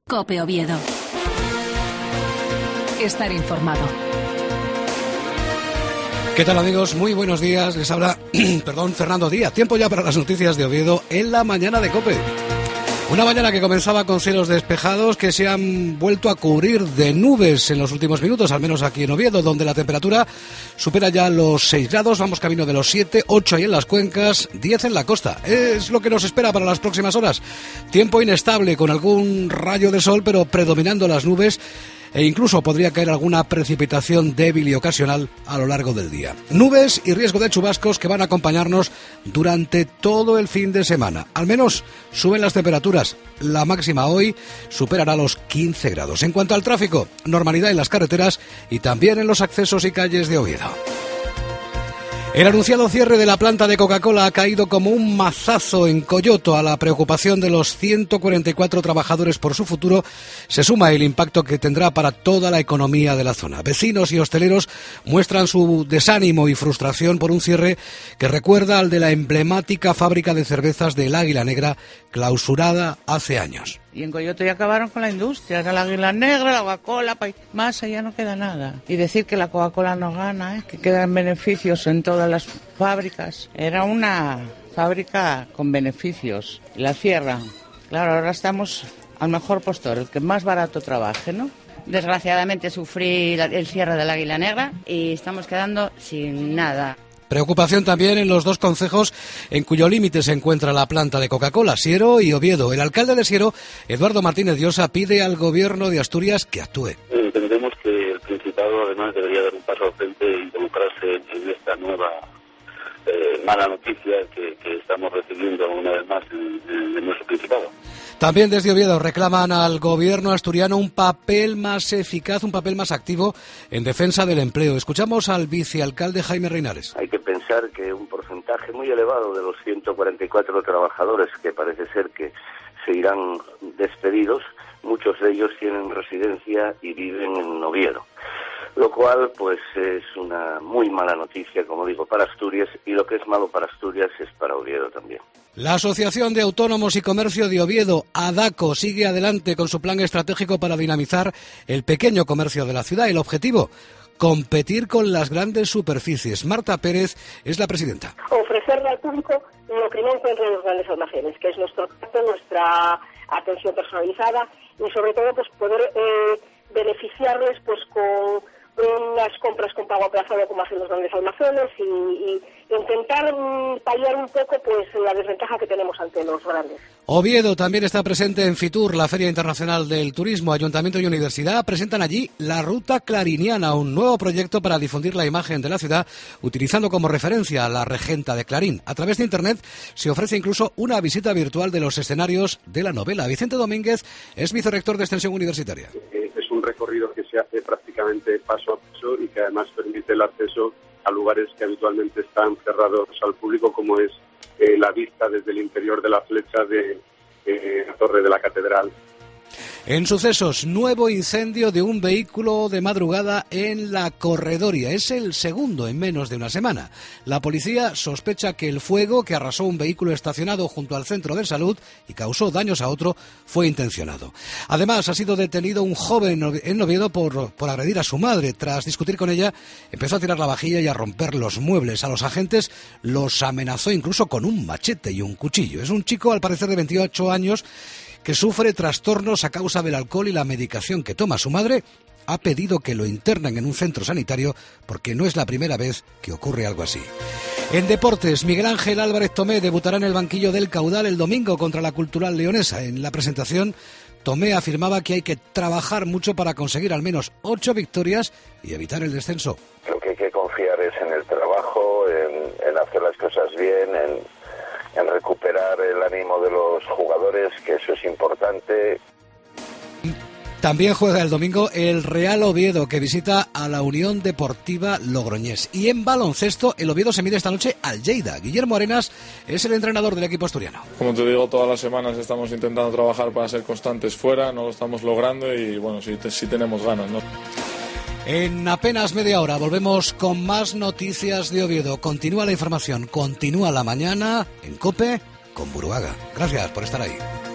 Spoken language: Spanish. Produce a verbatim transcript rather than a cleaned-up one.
COPE Oviedo. Estar informado. ¿Qué tal, amigos? Muy buenos días. Les habla, perdón, Fernando Díaz. Tiempo ya para las noticias de Oviedo en la mañana de COPE. Una mañana que comenzaba con cielos despejados que se han vuelto a cubrir de nubes en los últimos minutos, al menos aquí en Oviedo, donde la temperatura supera ya los seis grados, vamos camino de los siete, ocho ahí en las cuencas, diez en la costa. Es lo que nos espera para las próximas horas. Tiempo inestable, con algún rayo de sol, pero predominando las nubes, e incluso podría caer alguna precipitación débil y ocasional a lo largo del día. Nubes y riesgo de chubascos que van a acompañarnos durante todo el fin de semana. Al menos suben las temperaturas. La máxima hoy superará los quince grados. En cuanto al tráfico, normalidad en las carreteras y también en los accesos y calles de Oviedo. El anunciado cierre de la planta de Coca-Cola ha caído como un mazazo en Coyoto. A la preocupación de los ciento cuarenta y cuatro trabajadores por su futuro se suma el impacto que tendrá para toda la economía de la zona. Vecinos y hosteleros muestran su desánimo y frustración por un cierre que recuerda al de la emblemática fábrica de cervezas del Águila Negra, clausurada hace años. Y en Coyoto ya acabaron con la industria, era la Águila Negra, la Coca-Cola, más allá no queda nada. Y decir que la Coca-Cola no gana, ¿eh? que quedan beneficios en todas las fábricas. Era una fábrica con beneficios, y la cierran. Claro, ahora estamos al mejor postor, el que más barato trabaje, ¿no? Desgraciadamente sufrí el cierre del Águila Negra y estamos quedando sin nada. Preocupación también en los dos concejos en cuyo límite se encuentra la planta de Coca-Cola, Siero y Oviedo. El alcalde de Siero, Eduardo Martínez Llosa, pide al gobierno de Asturias que actúe. Entendemos que el Principado además debería dar un paso al frente e involucrarse en esta nueva eh, mala noticia que, que estamos recibiendo una vez más en, en, en nuestro Principado. También desde Oviedo reclaman al gobierno asturiano un papel más eficaz, un papel más activo en defensa del empleo. Escuchamos al vicealcalde Jaime Reinares. Hay que pensar que un porcentaje muy elevado de los ciento cuarenta y cuatro trabajadores que parece ser que se irán despedidos, muchos de ellos tienen residencia y viven en Oviedo. Lo cual, pues, es una muy mala noticia, como digo, para Asturias, y lo que es malo para Asturias es para Oviedo también. La Asociación de Autónomos y Comercio de Oviedo, ADACO, sigue adelante con su plan estratégico para dinamizar el pequeño comercio de la ciudad. El objetivo, competir con las grandes superficies. Marta Pérez es la presidenta. Ofrecerle al público lo que no encuentra en los grandes almacenes, que es nuestro trato, nuestra atención personalizada y, sobre todo, pues poder eh, beneficiarles pues con unas compras con pago aplazado como hacen los grandes almacenes y, y intentar um, paliar un poco pues la desventaja que tenemos ante los grandes. Oviedo también está presente en Fitur, la Feria Internacional del Turismo. Ayuntamiento y Universidad presentan allí la Ruta Clariniana, un nuevo proyecto para difundir la imagen de la ciudad utilizando como referencia a la regenta de Clarín. A través de Internet se ofrece incluso una visita virtual de los escenarios de la novela. Vicente Domínguez es vicerrector de Extensión Universitaria. Es un recorrido que se hace prácticamente paso a paso y que además permite el acceso a lugares que habitualmente están cerrados al público, como es eh, la vista desde el interior de la flecha de eh, la torre de la catedral. En sucesos, nuevo incendio de un vehículo de madrugada en La Corredoria. Es el segundo en menos de una semana. La policía sospecha que el fuego que arrasó un vehículo estacionado junto al centro de salud y causó daños a otro fue intencionado. Además, ha sido detenido un joven en Oviedo por, por agredir a su madre. Tras discutir con ella, empezó a tirar la vajilla y a romper los muebles. A los agentes los amenazó incluso con un machete y un cuchillo. Es un chico, al parecer, de veintiocho años, que sufre trastornos a causa del alcohol y la medicación que toma. Su madre ha pedido que lo internen en un centro sanitario porque no es la primera vez que ocurre algo así. En deportes, Miguel Ángel Álvarez Tomé debutará en el banquillo del Caudal el domingo contra la Cultural Leonesa. En la presentación, Tomé afirmaba que hay que trabajar mucho para conseguir al menos ocho victorias y evitar el descenso. Lo que hay que confiar es en el trabajo, en, en hacer las cosas bien, en... en recuperar el ánimo de los jugadores, que eso es importante. También juega el domingo el Real Oviedo, que visita a la Unión Deportiva Logroñés. Y en baloncesto, el Oviedo se mide esta noche al Lleida. Guillermo Arenas es el entrenador del equipo asturiano. Como te digo, todas las semanas estamos intentando trabajar para ser constantes fuera, no lo estamos logrando y bueno, sí, sí tenemos ganas, ¿no? En apenas media hora volvemos con más noticias de Oviedo. Continúa la información, continúa la mañana en COPE con Buruaga. Gracias por estar ahí.